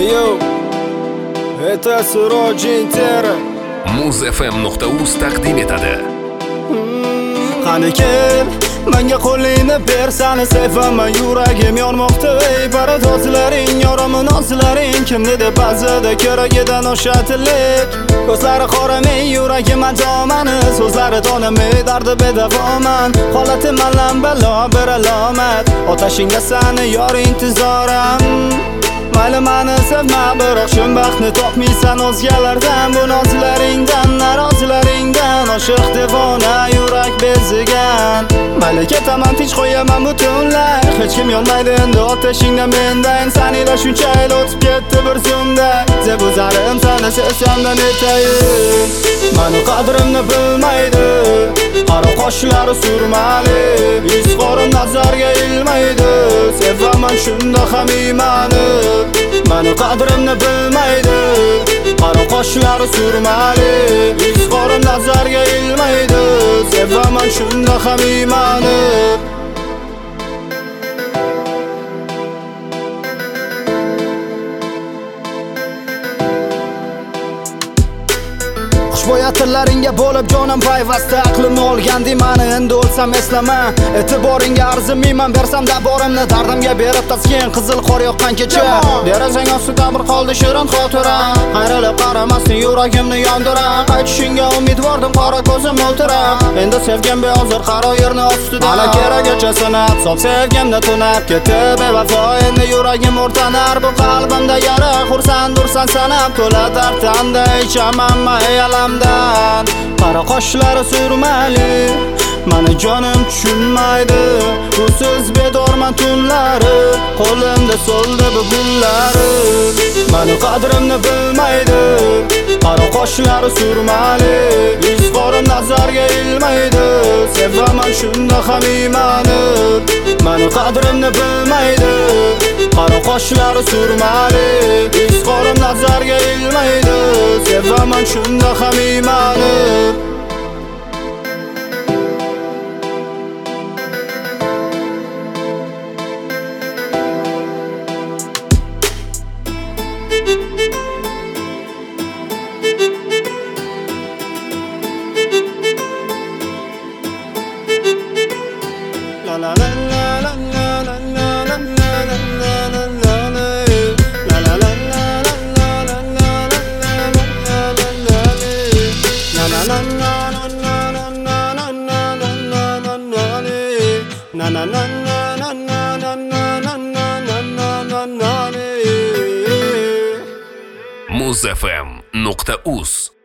Йоу, это Сурoj Intera. Muz.fm.uz taqdim etadi. Qani kel, menga qo'lingni ber, seni sevaman, yuragim yonmoqda. Ey paradozlaring, yorim nozlaring, kimni deb ba'zida keragidan o'shatillik. Ko'zlari qoramay, yuragim adomani, so'zlari donamay, dardi bedavoman. Holatim alam balo, bir alomat, otashingga seni yor intizoram. Mayli meni sevma, biroq shu baxtni topmaysan o'zgalardan. Bu nozlaringdan, narozlaringdan oshiq devona yurak bezigan. Mayli ketaman, tinch qo'yaman butunlay, hech kim yonmaydi endi otashingda mendan. Sanila shuncha yil o'tib ketdi bir zumda, zebuzarim seni sevsamda netayin. Mani qadrimni bilmaydi, qaro qoshlari surmali, yuz qo'rim nazarga ilmaydi. Sevaman shunda ham iymanib, mani qadrimni bilmaydi, qaro qoshlari surmali, yuz qo'rim nazarga ilmaydi. Sevaman shunda ham iymanib. Xushbo'y atirlaringga bo'lib jonim payvasta, aqlimni olganding mani, endi o'lsam eslama. E'tiboringga arzimayman, bersam daborimni dardimga berib taskin, qizil qor yoqqan kecha. Derazang ostida bir qoldi shirin xotira, qayrilib qaramasdan yuragimni yondira. Qaytishingga umidvordim, qora ko'zim o'ltira. Endi sevgim behozir qaro yerni ostida. Mana keragacha sinab, sof sevgimni tunab ketdi bevafo, endi yuragim o'rtanar. Bu qalbimda yara, xursandursan sanab, to'la dardanda ichaman alamdan. Qara qoshlari surmali, mani jonim tushunmaydi. Usiz bedorman tunlari, qo'limda so'ldi bu gullari. Mani qadrimni bilmaydi, qara qoshlari surmali, yuz qo'rim nazarga ilmaydi. Sevaman shunda ham iymanib, mani qadrimni bilmaydi, qara qoshlari surmali, yuz qo'rim nazarga ilmaydi. Sevaman shunda ham iymanib. La la la la la la la Muz.fm.uz